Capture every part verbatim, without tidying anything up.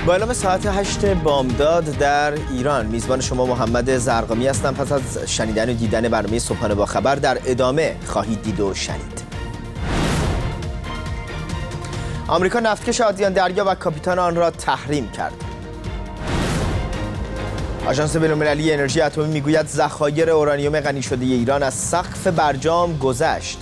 با اعلام ساعت هشت بامداد در ایران، میزبان شما محمد زرقامی هستم. پس از شنیدن و دیدن برنامه صبحانه با خبر در ادامه خواهید دید و شنید. آمریکا نفتکش آدریان دریا و کاپیتان آن را تحریم کرد. آژانس بین‌المللی انرژی اتمی میگوید ذخایر اورانیوم غنی شده ایران از سقف برجام گذشت.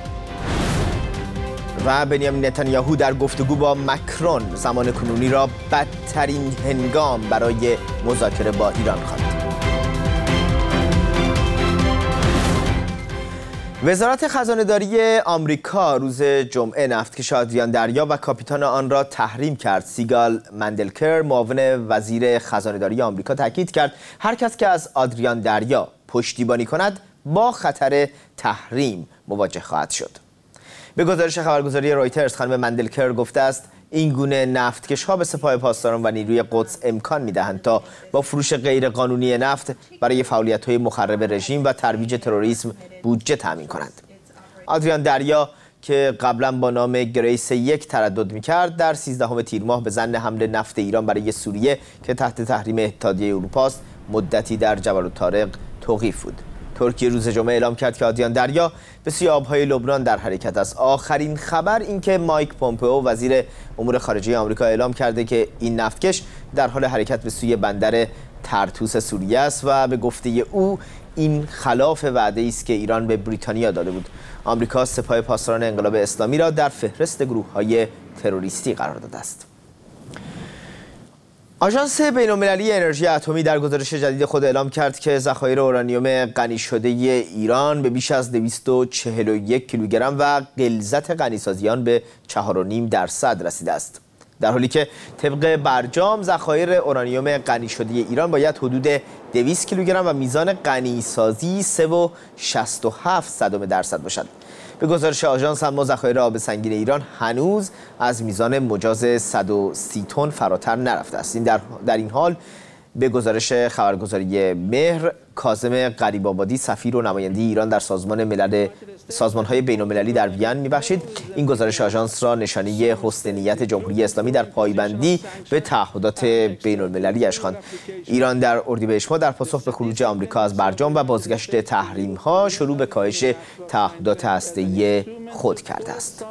و بنیامین نتانیاهو در گفتگو با مکرون زمان کنونی را بدترین هنگام برای مذاکره با ایران خواند. وزارت خزانه‌داری آمریکا روز جمعه نفتکش آدریان دریا و کاپیتان آن را تحریم کرد. سیگال مندلکر، معاون وزیر خزانه‌داری آمریکا، تاکید کرد هر کس که از آدریان دریا پشتیبانی کند با خطر تحریم مواجه خواهد شد. به گزارش خبرگزاری رایترز، خانم مندلکر گفته است این گونه نفتکش‌ها به سپاه پاسداران و نیروی قدس امکان می‌دهند تا با فروش غیرقانونی نفت برای فعالیت‌های مخرب رژیم و ترویج تروریسم بودجه تامین کنند. آدریان دریا که قبلا با نام گریس یک تردد می‌کرد، در سیزدهم تیر ماه به ظن حمل نفت ایران برای سوریه که تحت تحریم اتحادیه اروپا است، مدتی در جبل الطارق توقیف بود. ترکیه روز جمعه اعلام کرد که آدریان دریا به سوی آبهای لبنان در حرکت است. آخرین خبر این که مایک پومپئو وزیر امور خارجه آمریکا اعلام کرده که این نفتکش در حال حرکت به سوی بندر طرطوس سوریه است و به گفته او این خلاف وعده است که ایران به بریتانیا داده بود. آمریکا سپاه پاسداران انقلاب اسلامی را در فهرست گروه‌های تروریستی قرار داده است. آژانس بین‌المللی انرژی اتمی در گزارش جدید خود اعلام کرد که ذخایر اورانیوم غنی شده ایران به بیش از دویست و چهل و یک کیلوگرم و غلظت غنیسازی آن به چهار و نیم درصد رسیده است، در حالی که طبق برجام ذخایر اورانیوم غنی شده ایران باید حدود دویست کیلوگرم و میزان غنیسازی سه و شصت و هفت صدم درصد باشد. به گزارش آژانس اما ذخایر آب سنگین ایران هنوز از میزان مجاز صد و سی تن فراتر نرفته است. این در, در این حال به گزارش خبرگزاری مهر، کاظم غریب‌آبادی، سفیر و نماینده ایران در سازمان ملل سازمان‌های بین‌المللی در وین می‌بخشید، این گزارش آژانس را نشانه حسن نیت جمهوری اسلامی در پایبندی به تعهدات بین‌المللی‌اش خواند. ایران در اردیبهشت ماه در پاسخ به خروج آمریکا از برجام و بازگشت تحریم‌ها شروع به کاهش تعهدات هسته‌ای خود کرده است.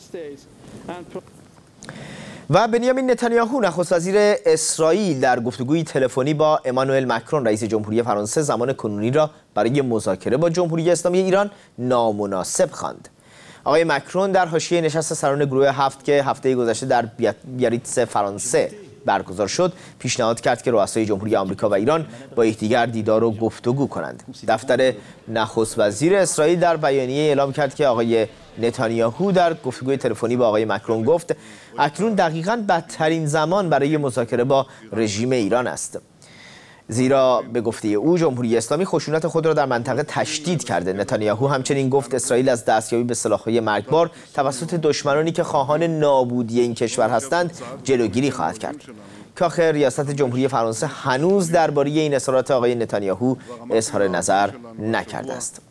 و بنیامین نتانیاهو نخست وزیر اسرائیل در گفتگوی تلفنی با امانوئل مکرون رئیس جمهوری فرانسه زمان کنونی را برای مذاکره با جمهوری اسلامی ایران نامناسب خواند. آقای مکرون در حاشیه نشست سران گروه هفت که هفته گذشته در بیاریتس فرانسه برگزار شد پیشنهاد کرد که رؤسای جمهوری آمریکا و ایران با یکدیگر دیدار و گفتگو کنند. دفتر نخست وزیر اسرائیل در بیانیه اعلام کرد که آقای نتانیاهو در گفتگوی تلفنی با آقای مکرون گفت اکنون دقیقاً بدترین زمان برای مذاکره با رژیم ایران است، زیرا به گفته او جمهوری اسلامی خشونت خود را در منطقه تشدید کرده. نتانیاهو همچنین گفت اسرائیل از دستیابی به سلاح‌های مرگبار توسط دشمنانی که خواهان نابودی این کشور هستند جلوگیری خواهد کرد. کاخ ریاست جمهوری فرانسه هنوز درباره این اظهارات آقای نتانیاهو اظهار نظر نکرده است.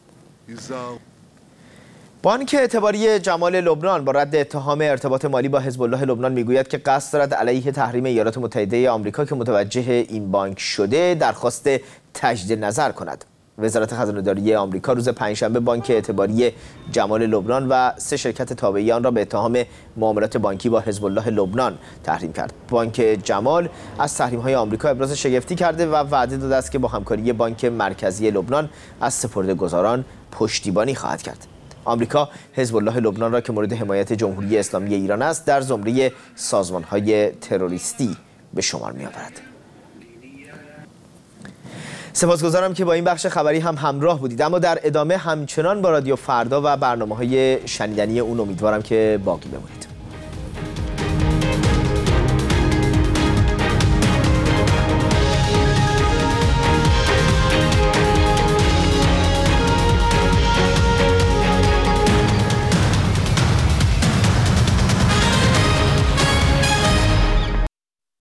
بانک اعتباری جمال لبنان با رد اتهام ارتباط مالی با حزب الله لبنان میگوید که قصد دارد علیه تحریم ایالات متحده آمریکا که متوجه این بانک شده درخواست تجدید نظر کند. وزارت خزانه‌داری آمریکا روز پنجشنبه بانک اعتباری جمال لبنان و سه شرکت تابعه آن را به اتهام معاملات بانکی با حزب الله لبنان تحریم کرد. بانک جمال از تحریم‌های آمریکا ابراز شگفتی کرده و وعده داده است که با همکاری بانک مرکزی لبنان از سپرده‌گذاران پشتیبانی خواهد کرد. آمریکا حزب الله لبنان را که مورد حمایت جمهوری اسلامی ایران است در زمره سازمان‌های تروریستی به شمار می‌آورد. سپاسگزارم که با این بخش خبری هم همراه بودید، اما در ادامه همچنان با رادیو فردا و برنامه‌های شنیدنی اون امیدوارم که باقی بمونید.